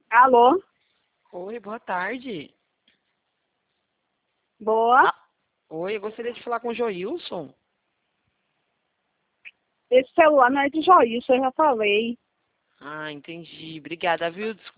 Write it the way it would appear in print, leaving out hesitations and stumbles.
Alô? Oi, boa tarde. Boa. Oi, eu gostaria de falar com o Joilson. Esse celular não é de Joilson, eu já falei. Ah, entendi. Obrigada, viu?